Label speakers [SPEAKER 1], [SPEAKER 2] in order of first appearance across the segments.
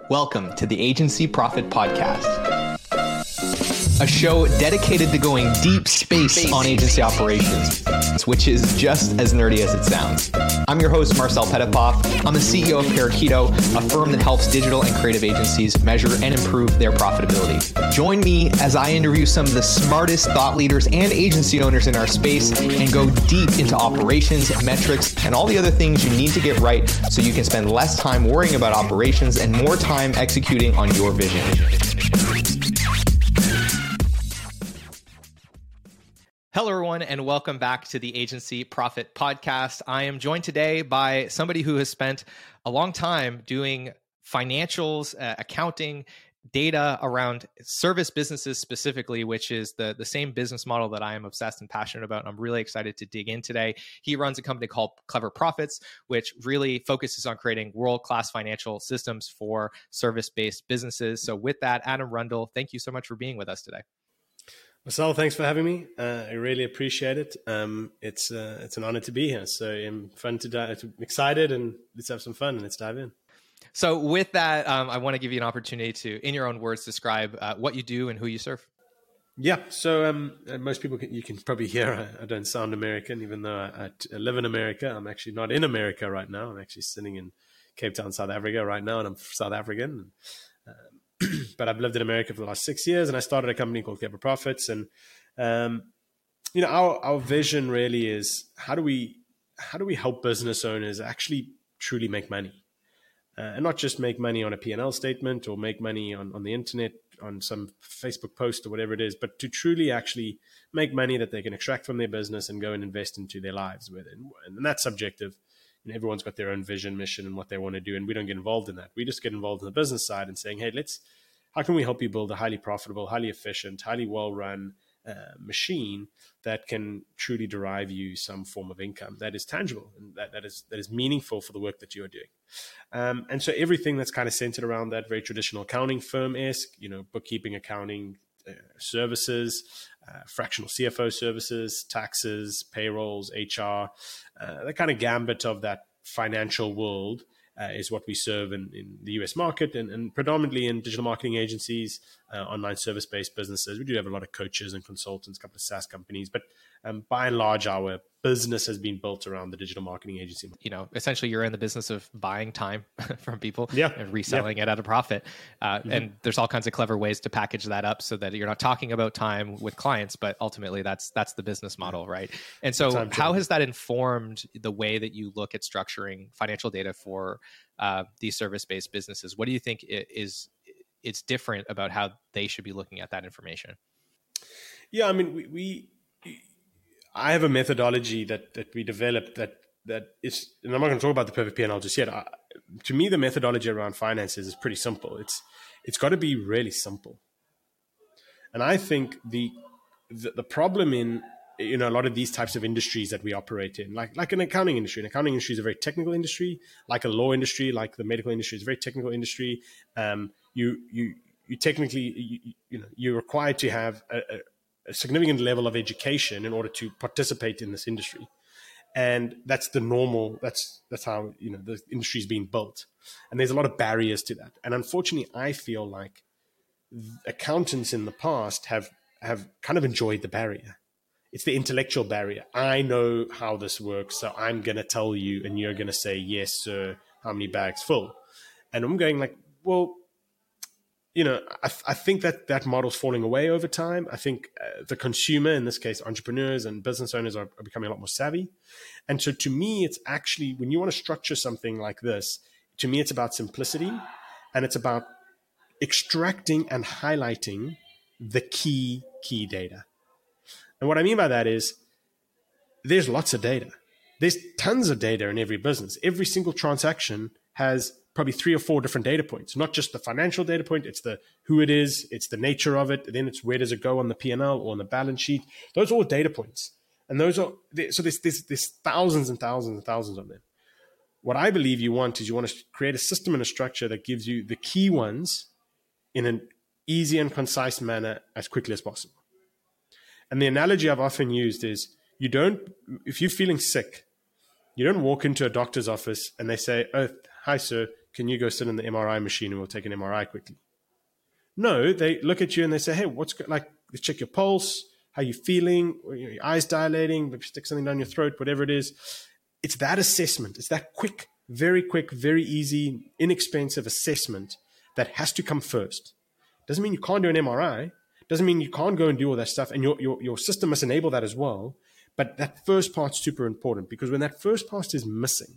[SPEAKER 1] Welcome to the Agency Profit Podcast, a show dedicated to going deep space on agency operations, which is just as nerdy as it sounds. I'm your host, Marcel Petitpoff. I'm the CEO of Parakeeto, a firm that helps digital and creative agencies measure and improve their profitability. Join me as I interview some of the smartest thought leaders and agency owners in our space and go deep into operations, metrics, and all the other things you need to get right so you can spend less time worrying about operations and more time executing on your vision. Hello, everyone, and welcome back to the Agency Profit Podcast. I am joined today by somebody who has spent a long time doing financials, accounting, data around service businesses specifically, which is the same business model that I am obsessed and passionate about. And I'm really excited to dig in today. He runs a company called Clever Profits, which really focuses on creating world-class financial systems for service-based businesses. So with that, Adam Rundle, thank you so much for being with us today.
[SPEAKER 2] Marcel, thanks for having me. I really appreciate it. It's an honor to be here. So I'm excited, and let's have some fun and let's dive in.
[SPEAKER 1] So with that, I want to give you an opportunity to, in your own words, describe what you do and who you serve.
[SPEAKER 2] Yeah. So most people, you can probably hear I don't sound American, even though I live in America. I'm actually not in America right now. I'm actually sitting in Cape Town, South Africa right now, and I'm South African. But I've lived in America for the last 6 years, and I started a company called Clever Profits. And our vision really is how do we help business owners actually truly make money, and not just make money on a P&L statement or make money on the internet on some Facebook post or whatever it is, but to truly actually make money that they can extract from their business and go and invest into their lives with it. And that's subjective. And everyone's got their own vision, mission, and what they want to do. And we don't get involved in that. We just get involved in the business side and saying, hey, how can we help you build a highly profitable, highly efficient, highly well-run machine that can truly derive you some form of income that is tangible and that is meaningful for the work that you are doing. And so everything that's kind of centered around that, very traditional accounting firm-esque, bookkeeping, accounting services, fractional CFO services, taxes, payrolls, HR, the kind of gambit of that financial world is what we serve in the US market and predominantly in digital marketing agencies, online service-based businesses. We do have a lot of coaches and consultants, a couple of SaaS companies, but by and large, our business has been built around the digital marketing agency.
[SPEAKER 1] Essentially you're in the business of buying time from people and reselling it at a profit. And there's all kinds of clever ways to package that up so that you're not talking about time with clients, but ultimately that's the business model, right? And so how has that informed the way that you look at structuring financial data for these service-based businesses? What do you think it's different about how they should be looking at that information?
[SPEAKER 2] Yeah, I mean, I have a methodology that we developed that is, and I'm not going to talk about the perfect P&L just yet. To me, the methodology around finances is pretty simple. It's got to be really simple. And I think the problem in a lot of these types of industries that we operate in, like an accounting industry. An accounting industry is a very technical industry, like a law industry, like the medical industry is a very technical industry. You technically, you're required to have a significant level of education in order to participate in this industry. And that's the normal, that's how, the industry is being built. And there's a lot of barriers to that. And unfortunately, I feel like accountants in the past have kind of enjoyed the barrier. It's the intellectual barrier. I know how this works, so I'm going to tell you, and you're going to say, yes, sir, how many bags full? And I'm going like, well, I think that model's falling away over time. I think the consumer, in this case, entrepreneurs and business owners are becoming a lot more savvy. And so to me, it's actually, when you want to structure something like this, to me, it's about simplicity and it's about extracting and highlighting the key data. And what I mean by that is there's lots of data. There's tons of data in every business. Every single transaction has probably 3 or 4 different data points, not just the financial data point. It's the who it is, it's the nature of it, then it's where does it go on the P&L or on the balance sheet. Those are all data points. And those are, so there's thousands and thousands and thousands of them. What I believe you want is you want to create a system and a structure that gives you the key ones in an easy and concise manner as quickly as possible. And the analogy I've often used is if you're feeling sick, you don't walk into a doctor's office and they say, oh, hi, sir, can you go sit in the MRI machine and we'll take an MRI quickly? No, they look at you and they say, hey, like, they check your pulse, how you feeling, your eyes dilating, maybe stick something down your throat, whatever it is. It's that assessment. It's that quick, very easy, inexpensive assessment that has to come first. Doesn't mean you can't do an MRI. Doesn't mean you can't go and do all that stuff. And your system must enable that as well. But that first part's super important, because when that first part is missing,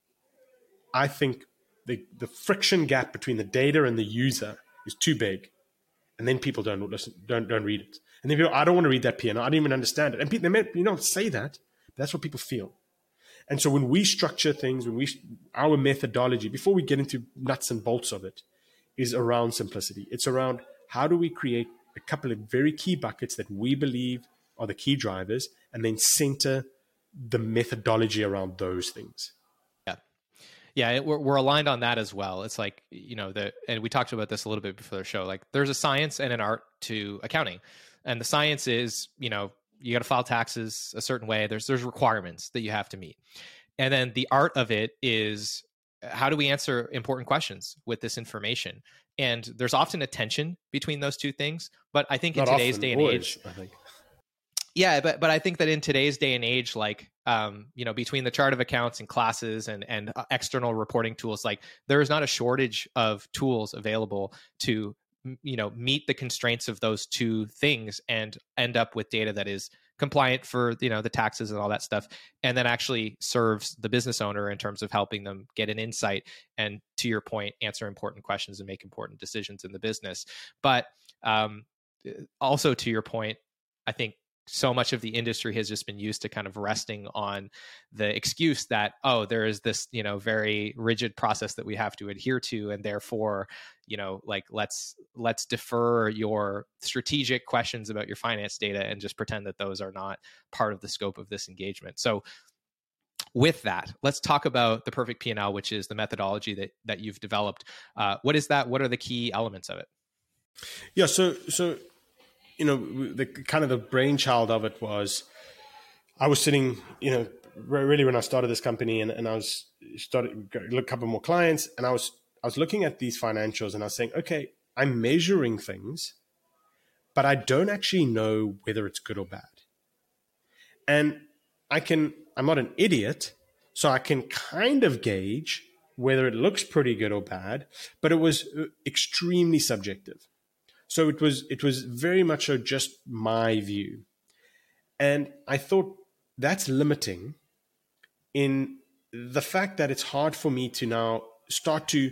[SPEAKER 2] I think the friction gap between the data and the user is too big. And then people don't listen, don't read it. And then people, I don't want to read that P&L. I don't even understand it. And people, they may say that, but that's what people feel. And so when we structure things, our methodology, before we get into nuts and bolts of it, is around simplicity. It's around how do we create a couple of very key buckets that we believe are the key drivers, and then center the methodology around those things.
[SPEAKER 3] Yeah, we're aligned on that as well. It's like, and we talked about this a little bit before the show, like there's a science and an art to accounting. And the science is, you got to file taxes a certain way. There's requirements that you have to meet. And then the art of it is, how do we answer important questions with this information? And there's often a tension between those two things. But I think in today's day and age, yeah, but I think that in today's day and age, like, between the chart of accounts and classes and external reporting tools, like there is not a shortage of tools available to, meet the constraints of those two things and end up with data that is compliant for, the taxes and all that stuff, and then actually serves the business owner in terms of helping them get an insight and, to your point, answer important questions and make important decisions in the business. But also, to your point, I think so much of the industry has just been used to kind of resting on the excuse that, there is this, very rigid process that we have to adhere to. And therefore, like, let's defer your strategic questions about your finance data and just pretend that those are not part of the scope of this engagement. So with that, let's talk about the Perfect P&L, which is the methodology that you've developed. What is that? What are the key elements of it?
[SPEAKER 2] Yeah. So, the kind of the brainchild of it was, I was sitting, really when I started this company, and I was started a couple more clients, and I was looking at these financials, and I was saying, okay, I'm measuring things, but I don't actually know whether it's good or bad. And I'm not an idiot, so I can kind of gauge whether it looks pretty good or bad, but it was extremely subjective. So it was very much so just my view. And I thought that's limiting in the fact that it's hard for me to now start to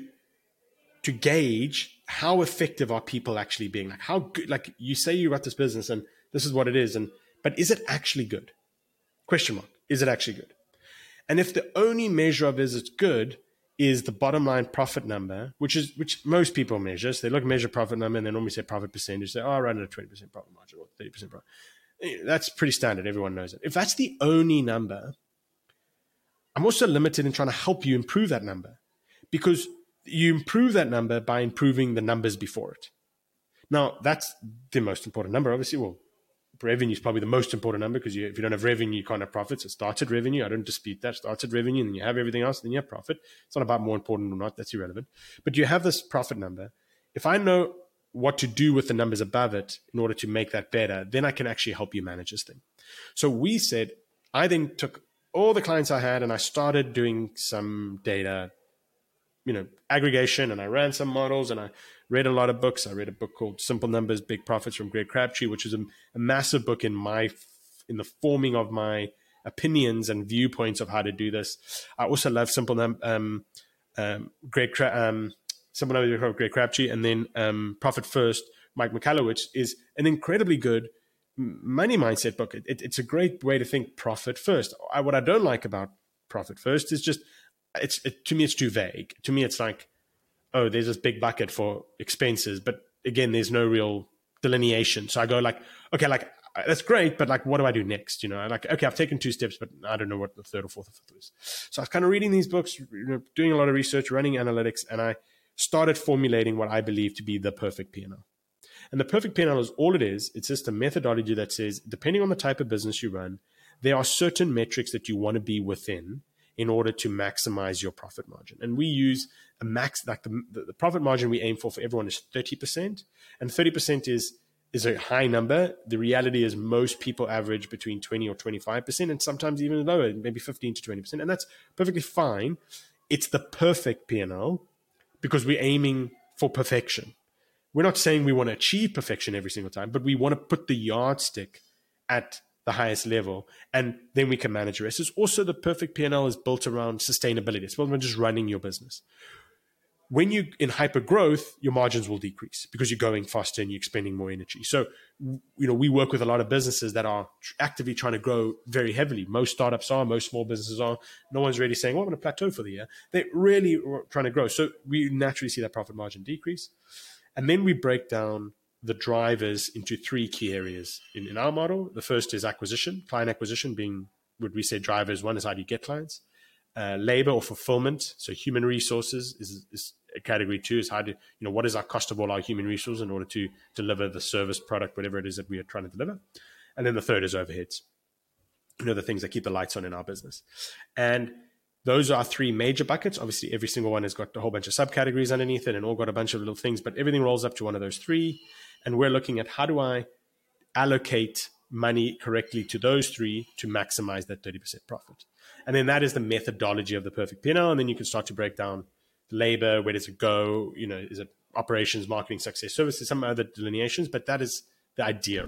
[SPEAKER 2] gauge how effective are people actually being. Like, how good, like you say you got this business and this is what it is, but is it actually good? Question mark. Is it actually good? And if the only measure of is it's good is the bottom line profit number, which most people measure. So they measure profit number, and they normally say profit percentage. They say, I run at a 20% profit margin or 30% profit. That's pretty standard. Everyone knows it. If that's the only number, I'm also limited in trying to help you improve that number, because you improve that number by improving the numbers before it. Now, that's the most important number, obviously. Well, revenue is probably the most important number, because if you don't have revenue, you can't have profits. It starts at revenue. I don't dispute that. It starts at revenue, and then you have everything else, and then you have profit. It's not about more important or not. That's irrelevant. But you have this profit number. If I know what to do with the numbers above it in order to make that better, then I can actually help you manage this thing. So we said, I then took all the clients I had, and I started doing some data, aggregation, and I ran some models, and I read a lot of books. I read a book called Simple Numbers, Big Profits from Greg Crabtree, which is a massive book in the forming of my opinions and viewpoints of how to do this. I also love Simple Numbers, Greg Crabtree, and then Profit First, Mike Michalowicz, is an incredibly good money mindset book. It's a great way to think profit first. What I don't like about Profit First is just, to me, it's too vague. To me, it's like, oh, there's this big bucket for expenses, but again, there's no real delineation. So I go like, okay, like that's great, but like, what do I do next? Like, okay, I've taken 2 steps, but I don't know what the third or fourth or fifth is. So I was kind of reading these books, doing a lot of research, running analytics, and I started formulating what I believe to be the perfect P&L. And the perfect P&L is all it is. It's just a methodology that says, depending on the type of business you run, there are certain metrics that you want to be within in order to maximize your profit margin. And we use a max, like the profit margin we aim for everyone is 30%. And 30% is a high number. The reality is most people average between 20 or 25%, and sometimes even lower, maybe 15 to 20%. And that's perfectly fine. It's the perfect P&L because we're aiming for perfection. We're not saying we want to achieve perfection every single time, but we want to put the yardstick at the highest level, and then we can manage the rest. It's also the perfect P&L is built around sustainability. It's built around just running your business. When you're in hyper growth, your margins will decrease because you're going faster and you're expending more energy. So, we work with a lot of businesses that are actively trying to grow very heavily. Most startups are, most small businesses are. No one's really saying, well, I'm going to plateau for the year. They're really trying to grow. So we naturally see that profit margin decrease. And then we break down the drivers into three key areas in our model. The first is acquisition, client acquisition being what we say drivers. One is how do you get clients? Labor or fulfillment, so human resources is category two, is how to, what is our cost of all our human resources in order to deliver the service, product, whatever it is that we are trying to deliver. And then the third is overheads, the things that keep the lights on in our business. And those are three major buckets. Obviously, every single one has got a whole bunch of subcategories underneath it and all got a bunch of little things, but everything rolls up to one of those three. And we're looking at how do I allocate money correctly to those three to maximize that 30% profit. And then that is the methodology of the perfect P&L. And then you can start to break down labor, where does it go? Is it operations, marketing, success, services, some other delineations, but that is the idea.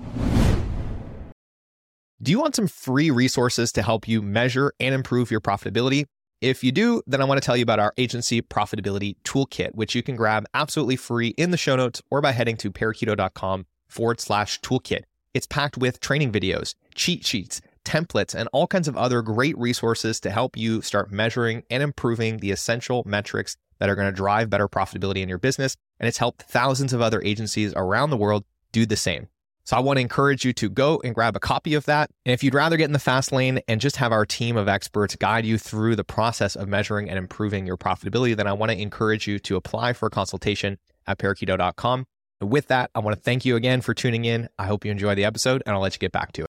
[SPEAKER 1] Do you want some free resources to help you measure and improve your profitability? If you do, then I want to tell you about our Agency Profitability Toolkit, which you can grab absolutely free in the show notes or by heading to parakeeto.com/toolkit. It's packed with training videos, cheat sheets, templates, and all kinds of other great resources to help you start measuring and improving the essential metrics that are going to drive better profitability in your business. And it's helped thousands of other agencies around the world do the same. So I want to encourage you to go and grab a copy of that. And if you'd rather get in the fast lane and just have our team of experts guide you through the process of measuring and improving your profitability, then I want to encourage you to apply for a consultation at parakeeto.com. And with that, I want to thank you again for tuning in. I hope you enjoy the episode, and I'll let you get back to it.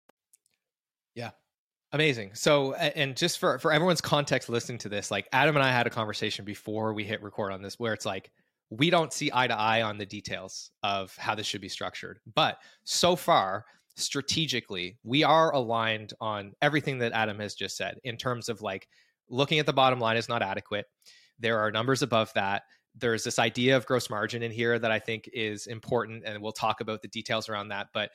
[SPEAKER 3] Yeah. Amazing. So, and just for everyone's context listening to this, like Adam and I had a conversation before we hit record on this, where it's like, we don't see eye to eye on the details of how this should be structured. But so far, strategically, we are aligned on everything that Adam has just said in terms of like looking at the bottom line is not adequate. There are numbers above that. There's this idea of gross margin in here that I think is important, and we'll talk about the details around that. But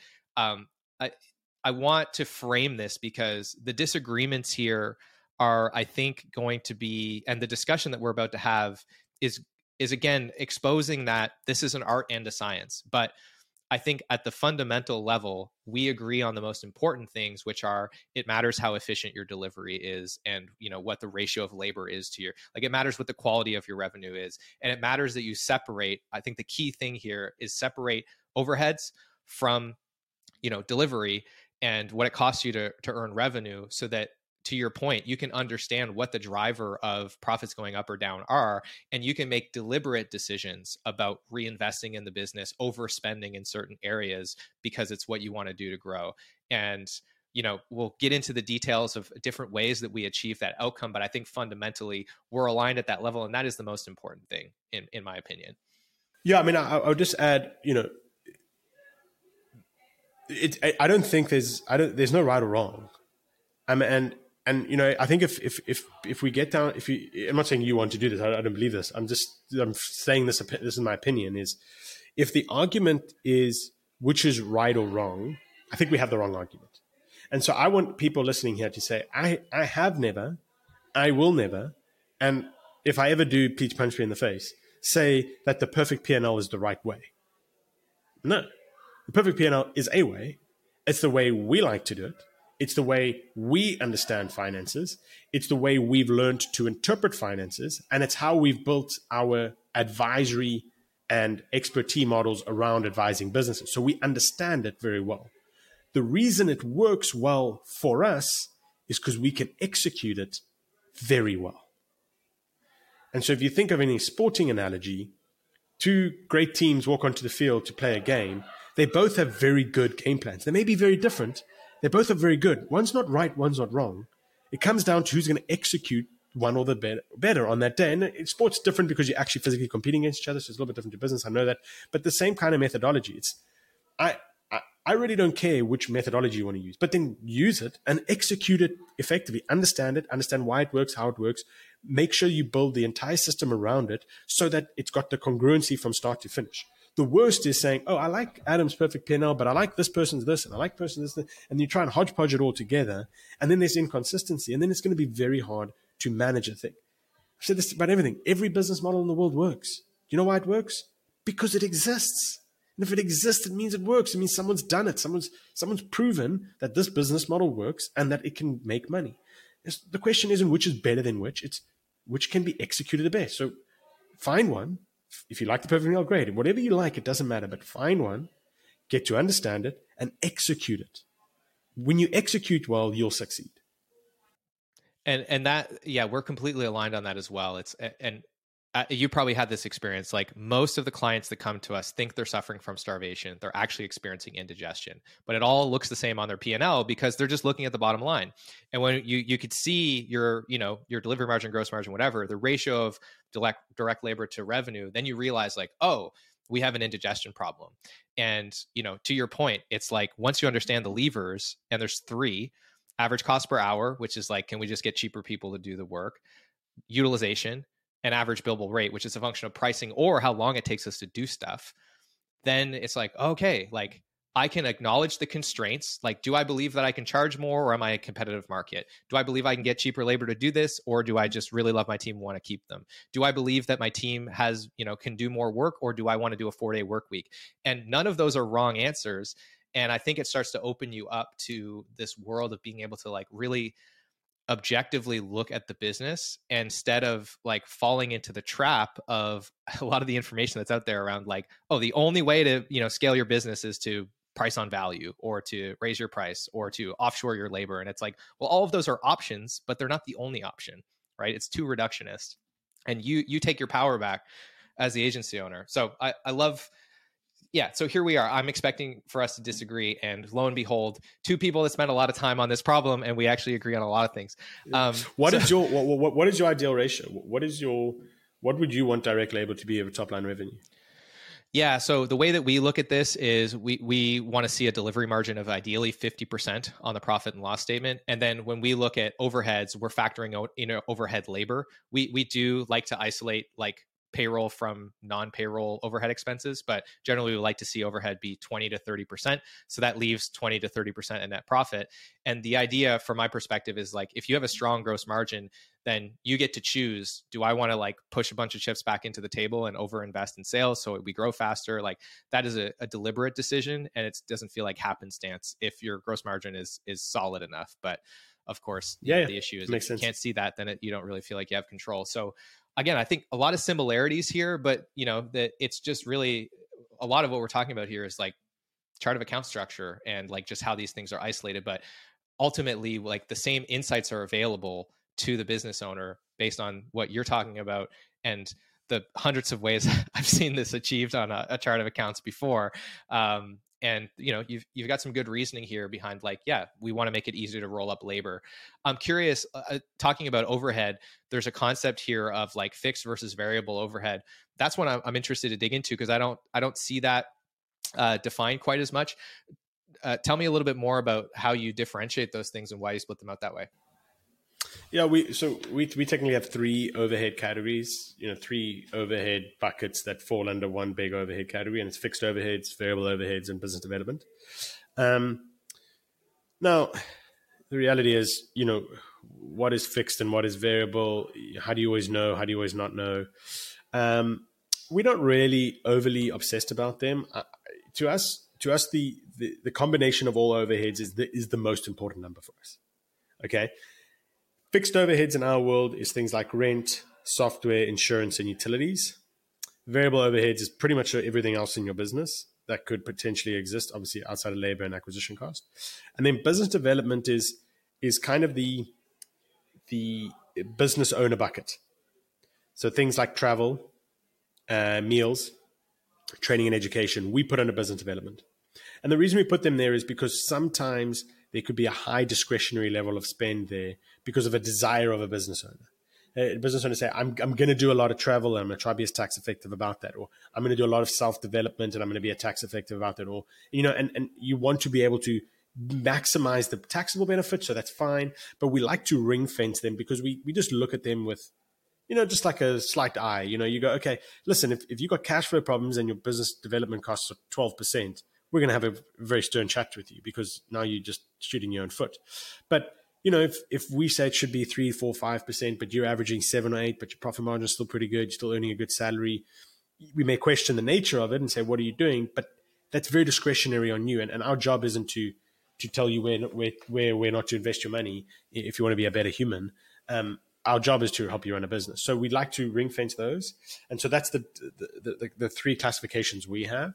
[SPEAKER 3] I want to frame this because the disagreements here are, I think, going to be, and the discussion that we're about to have is again exposing that this is an art and a science. But I think at the fundamental level, we agree on the most important things, which are it matters how efficient your delivery is, and what the ratio of labor is to your, like, it matters what the quality of your revenue is, and it matters that you separate. I think the key thing here is separate overheads from delivery and what it costs you to earn revenue, so that, to your point, you can understand what the driver of profits going up or down are, and you can make deliberate decisions about reinvesting in the business, overspending in certain areas because it's what you want to do to grow. And, we'll get into the details of different ways that we achieve that outcome, but I think fundamentally we're aligned at that level, and that is the most important thing in my opinion.
[SPEAKER 2] Yeah, I mean, I would just add, I don't think there's no right or wrong. And I think if we get down, I'm not saying you want to do this. I don't believe this. I'm saying this is my opinion, is if the argument is which is right or wrong, I think we have the wrong argument. And so I want people listening here to say, I have never, I will never, and if I ever do, please punch me in the face, say that the perfect P&L is the right way. No. The perfect P&L is a way. It's the way we like to do it. It's the way we understand finances. It's the way we've learned to interpret finances. And it's how we've built our advisory and expertise models around advising businesses. So we understand it very well. The reason it works well for us is because we can execute it very well. And so if you think of any sporting analogy, two great teams walk onto the field to play a game. They both have very good game plans. They may be very different. They both are very good. One's not right, one's not wrong. It comes down to who's going to execute one or the better on that day. And sport's different because you're actually physically competing against each other, so it's a little bit different to business. I know that, but the same kind of methodology. I really don't care which methodology you want to use, but then use it and execute it effectively. Understand why it works, how it works. Make sure you build the entire system around it so that it's got the congruency from start to finish. The worst is saying, oh, I like Adam's perfect P&L, but I like this person's this, and I like person's this, and you try and hodgepodge it all together, and then there's inconsistency, and then it's going to be very hard to manage a thing. I've said this about everything. Every business model in the world works. You know why it works? Because it exists. And if it exists, it means it works. It means someone's done it. Someone's proven that this business model works and that it can make money. The question isn't which is better than which. It's which can be executed the best. So find one. If you like the perfect meal, great. Whatever you like, it doesn't matter. But find one, get to understand it, and execute it. When you execute well, you'll succeed.
[SPEAKER 3] And that, yeah, we're completely aligned on that as well. You probably had this experience. Like most of the clients that come to us think they're suffering from starvation. They're actually experiencing indigestion, but it all looks the same on their P&L because they're just looking at the bottom line. And when you could see your delivery margin, gross margin, whatever, the ratio of direct labor to revenue, then you realize like, oh, we have an indigestion problem. And, to your point, it's like, once you understand the levers, and there's 3: average cost per hour, which is like, can we just get cheaper people to do the work? Utilization, and average billable rate, which is a function of pricing or how long it takes us to do stuff. Then it's like, okay, like I can acknowledge the constraints. Like, do I believe that I can charge more, or am I a competitive market? Do I believe I can get cheaper labor to do this, or do I just really love my team and want to keep them? Do I believe that my team can do more work, or do I want to do a 4-day work week? And none of those are wrong answers. And I think it starts to open you up to this world of being able to like really objectively look at the business instead of like falling into the trap of a lot of the information that's out there around like, oh, the only way to, scale your business is to price on value, or to raise your price, or to offshore your labor. And it's like, well, all of those are options, but they're not the only option, right? It's too reductionist. And you take your power back as the agency owner. So I love. Yeah, so here we are. I'm expecting for us to disagree, and lo and behold, 2 people that spent a lot of time on this problem, and we actually agree on a lot of things.
[SPEAKER 2] What is your ideal ratio? What would you want direct labor to be of top line revenue?
[SPEAKER 3] Yeah, so the way that we look at this is we want to see a delivery margin of ideally 50% on the profit and loss statement. And then when we look at overheads, we're factoring out overhead labor. We do like to isolate like payroll from non-payroll overhead expenses, but generally we like to see overhead be 20 to 30%. So that leaves 20 to 30% in net profit. And the idea from my perspective is like, if you have a strong gross margin, then you get to choose, do I want to like push a bunch of chips back into the table and overinvest in sales so we grow faster? Like that is a deliberate decision, and it doesn't feel like happenstance if your gross margin is solid enough. But of course, the issue is if you can't see that, then you don't really feel like you have control. So again, I think a lot of similarities here, but that it's just really a lot of what we're talking about here is like chart of account structure and like just how these things are isolated. But ultimately, like the same insights are available to the business owner based on what you're talking about and the hundreds of ways I've seen this achieved on a chart of accounts before. And you've got some good reasoning here behind like, yeah, we want to make it easier to roll up labor. I'm curious, talking about overhead, there's a concept here of like fixed versus variable overhead. That's what I'm interested to dig into, because I don't see that defined quite as much. Tell me a little bit more about how you differentiate those things and why you split them out that way.
[SPEAKER 2] Yeah, we technically have 3 overhead categories, 3 overhead buckets that fall under one big overhead category, and it's fixed overheads, variable overheads, and business development. Now, the reality is, what is fixed and what is variable? How do you always know? How do you always not know? We're not really overly obsessed about them. To us, the combination of all overheads is the most important number for us. Okay. Fixed overheads in our world is things like rent, software, insurance, and utilities. Variable overheads is pretty much everything else in your business that could potentially exist, obviously outside of labor and acquisition cost. And then business development is kind of the business owner bucket. So things like travel, meals, training and education, we put under business development. And the reason we put them there is because sometimes there could be a high discretionary level of spend there because of a desire of a business owner. A business owner say, I'm going to do a lot of travel and I'm going to try to be as tax effective about that. Or I'm going to do a lot of self-development and I'm going to be a tax effective about that. Or, and you want to be able to maximize the taxable benefits. So that's fine. But we like to ring fence them because we just look at them with, just like a slight eye. You go, okay, listen, if you've got cash flow problems and your business development costs are 12%, we're going to have a very stern chat with you because now you're just shooting your own foot. But if we say it should be 3, 4, 5%, but you're averaging 7 or 8, but your profit margin is still pretty good, you're still earning a good salary, we may question the nature of it and say, what are you doing? But that's very discretionary on you. And our job isn't to tell you where not to invest your money if you want to be a better human. Our job is to help you run a business. So we'd like to ring fence those. And so that's the 3 classifications we have.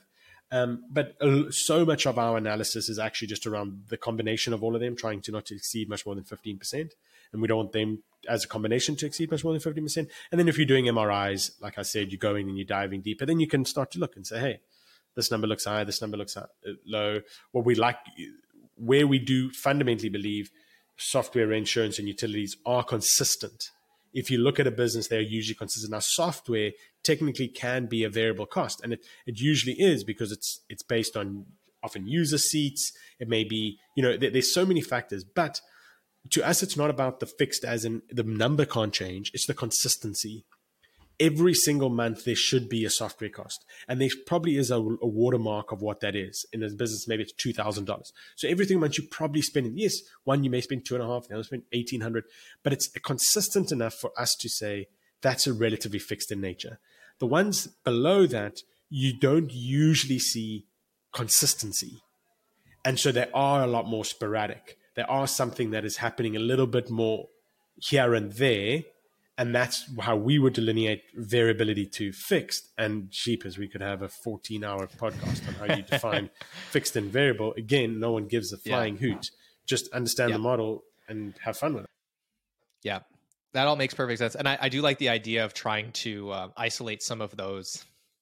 [SPEAKER 2] But so much of our analysis is actually just around the combination of all of them, trying to not to exceed much more than 15%. And we don't want them as a combination to exceed much more than 15%. And then if you're doing MRIs, like I said, you go in and you're diving deeper, then you can start to look and say, hey, this number looks high, this number looks low. What we like, where we do fundamentally believe software, insurance, and utilities are consistent. If you look at a business, they're usually consistent. Now, software technically can be a variable cost, and it usually is because it's based on often user seats. It may be, there's so many factors. But to us, it's not about the fixed as in the number can't change. It's the consistency. Every single month, there should be a software cost. And there probably is a watermark of what that is. In a business, maybe it's $2,000. So every single month, you're probably spending, yes, one you may spend $2,500, the other spend $1,800. But it's consistent enough for us to say that's a relatively fixed in nature. The ones below that, you don't usually see consistency. And so they are a lot more sporadic. There are something that is happening a little bit more here and there. And that's how we would delineate variability to fixed. And cheapers, we could have a 14-hour podcast on how you define fixed and variable. Again, no one gives a flying hoot. Just understand the model and have fun with it.
[SPEAKER 3] Yeah, that all makes perfect sense. And I do like the idea of trying to isolate some of those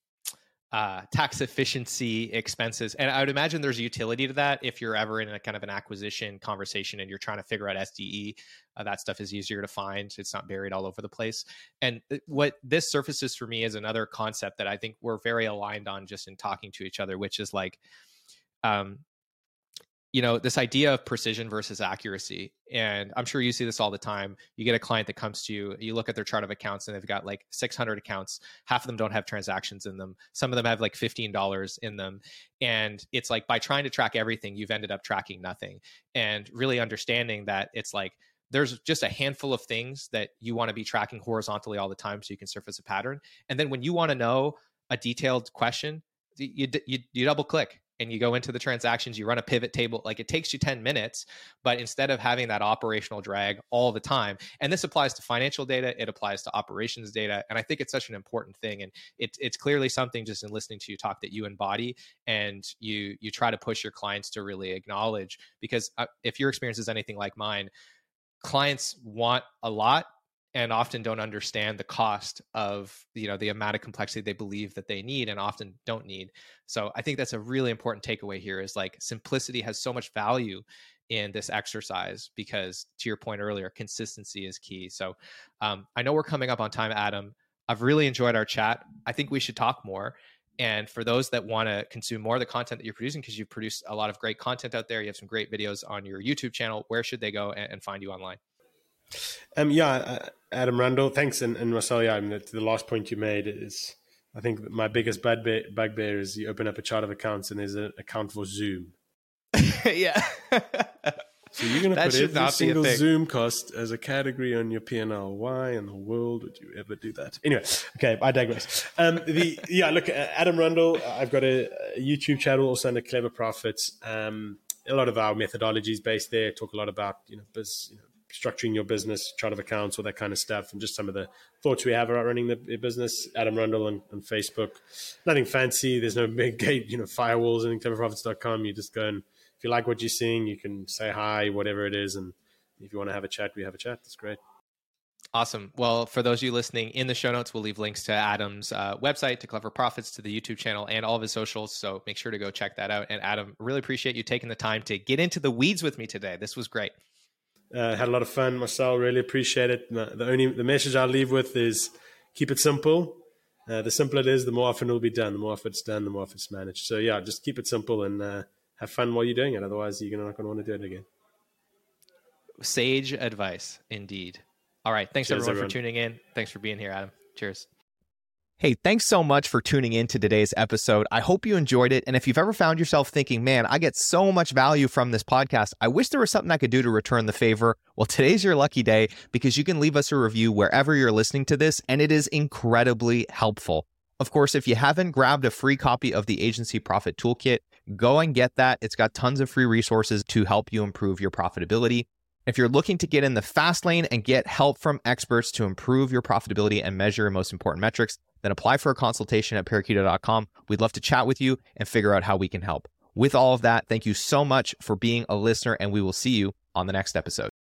[SPEAKER 3] tax efficiency expenses. And I would imagine there's utility to that if you're ever in a kind of an acquisition conversation and you're trying to figure out SDE. That stuff is easier to find. It's not buried all over the place. And what this surfaces for me is another concept that I think we're very aligned on just in talking to each other, which is like, this idea of precision versus accuracy. And I'm sure you see this all the time. You get a client that comes to you, you look at their chart of accounts and they've got like 600 accounts. Half of them don't have transactions in them. Some of them have like $15 in them. And it's like by trying to track everything, you've ended up tracking nothing. And really understanding that it's like, there's just a handful of things that you want to be tracking horizontally all the time so you can surface a pattern. And then when you want to know a detailed question, you double click. And you go into the transactions, you run a pivot table, like it takes you 10 minutes, but instead of having that operational drag all the time, and this applies to financial data, it applies to operations data. And I think it's such an important thing. And it's clearly something just in listening to you talk that you embody and you try to push your clients to really acknowledge, because if your experience is anything like mine, clients want a lot and often don't understand the cost of, the amount of complexity they believe that they need and often don't need. So I think that's a really important takeaway here is like simplicity has so much value in this exercise because to your point earlier, consistency is key. So I know we're coming up on time, Adam. I've really enjoyed our chat. I think we should talk more. And for those that want to consume more of the content that you're producing, because you produce a lot of great content out there, you have some great videos on your YouTube channel, where should they go and find you online?
[SPEAKER 2] Adam Rundle, thanks. And Marcel, the last point you made is, I think my biggest bugbear is you open up a chart of accounts and there's an account for Zoom.
[SPEAKER 3] Yeah.
[SPEAKER 2] So you're going to put every single Zoom cost as a category on your P&L. Why in the world would you ever do that? Anyway, okay, I digress. Look, Adam Rundle, I've got a YouTube channel also under Clever Profits. A lot of our methodology is based there. Talk a lot about, structuring your business, chart of accounts, all that kind of stuff, and just some of the thoughts we have about running the business. Adam Rundle on Facebook. Nothing fancy. There's no big gate, firewalls and cleverprofits.com. You just go and if you like what you're seeing, you can say hi, whatever it is. And if you want to have a chat, we have a chat. That's great.
[SPEAKER 3] Awesome. Well, for those of you listening, in the show notes, we'll leave links to Adam's website, to Clever Profits, to the YouTube channel, and all of his socials. So make sure to go check that out. And Adam, really appreciate you taking the time to get into the weeds with me today. This was great.
[SPEAKER 2] Had a lot of fun, Marcel. Really appreciate it. The message I'll leave with is keep it simple. The simpler it is, the more often it will be done. The more often it's done, the more often it's managed. So yeah, just keep it simple and have fun while you're doing it. Otherwise, you're not going to want to do it again.
[SPEAKER 3] Sage advice, indeed. All right. Thanks, everyone, for tuning in. Thanks for being here, Adam. Cheers.
[SPEAKER 1] Hey, thanks so much for tuning in to today's episode. I hope you enjoyed it. And if you've ever found yourself thinking, man, I get so much value from this podcast, I wish there was something I could do to return the favor. Well, today's your lucky day because you can leave us a review wherever you're listening to this, and it is incredibly helpful. Of course, if you haven't grabbed a free copy of the Agency Profit Toolkit, go and get that. It's got tons of free resources to help you improve your profitability. If you're looking to get in the fast lane and get help from experts to improve your profitability and measure your most important metrics, then apply for a consultation at Parakeeto.com. We'd love to chat with you and figure out how we can help. With all of that, thank you so much for being a listener, and we will see you on the next episode.